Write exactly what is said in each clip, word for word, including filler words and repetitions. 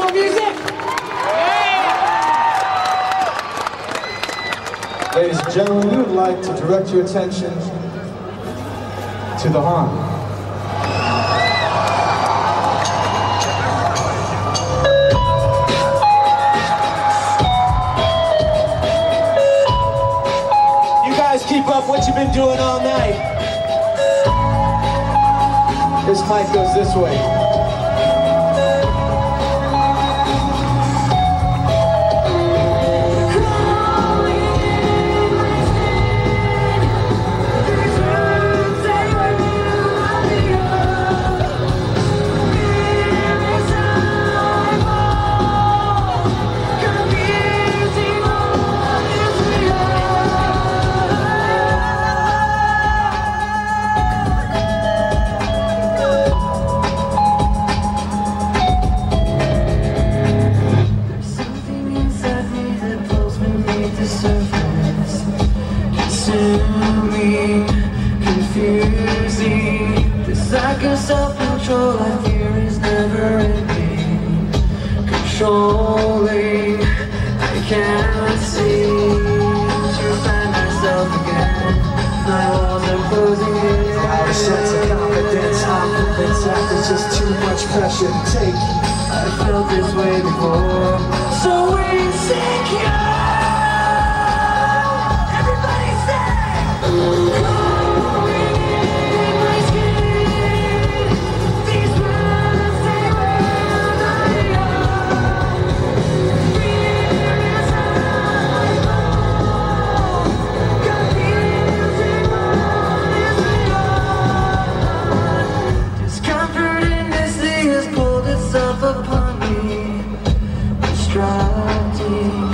more music? Ladies and gentlemen, we would like to direct your attention to the horn. Keep up what you've been doing all night. This mic goes this way. Confusing, this lack of self-control I fear is never ending. Controlling, I cannot seem to find myself again. My walls are closing in. Out of sense of confidence, I'm convinced that there's just too much pressure to take. I felt this way before, so insecure. Everybody say, upon me, distracting,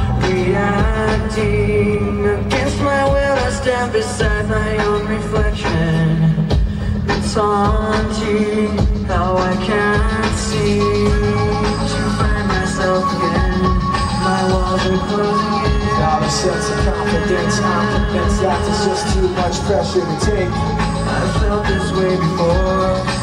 reacting. Against my will I stand beside my own reflection. It's haunting how I can't seem to find myself again. My walls are closing in. Without a sense of confidence, I'm convinced that there's just too much pressure to take. I felt this way before.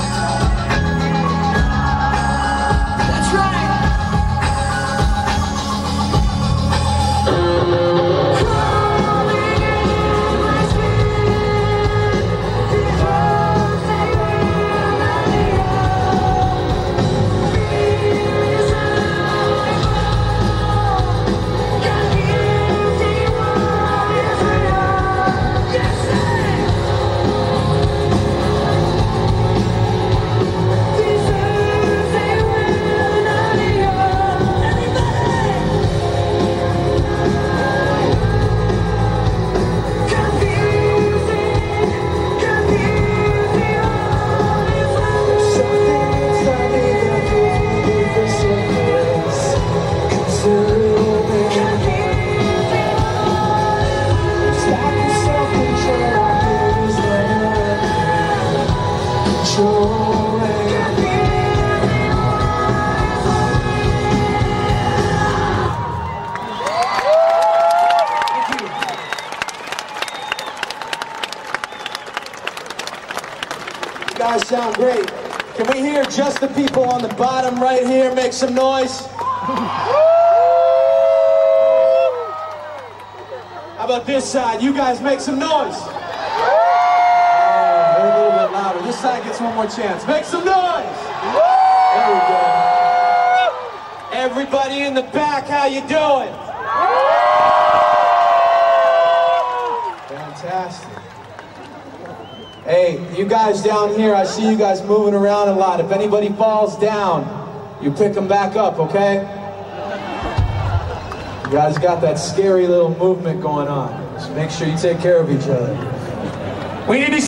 You guys sound great. Can we hear just the people on the bottom right here make some noise? How about this side? You guys make some noise. Oh, they're a little bit louder. This side gets one more chance. Make some noise. There we go. Everybody in the back, how you doing? Fantastic. Hey, you guys down here, I see you guys moving around a lot. If anybody falls down, you pick them back up, okay? You guys got that scary little movement going on. Just make sure you take care of each other. We need to